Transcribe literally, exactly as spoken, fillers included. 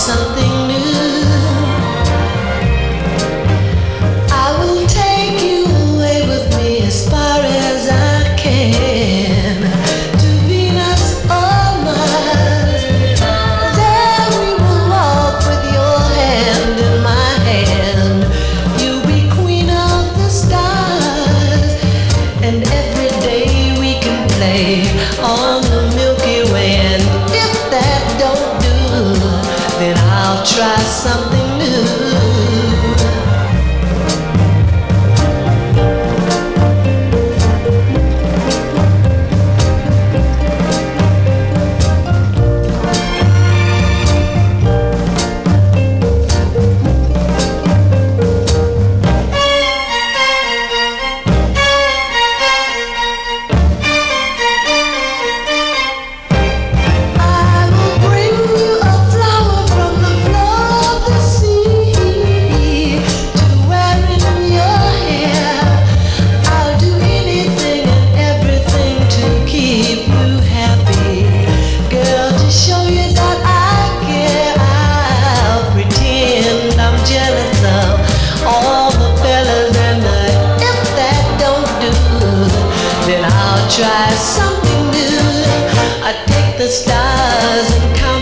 something new. I will take you away with me as far as I can, to Venus or Mars. There we will walk with your hand in my hand. You'll be queen of the stars, and every day we can play on the Milky Way. And if that don't do, then I'll try something new. Try something new. I take the stars and count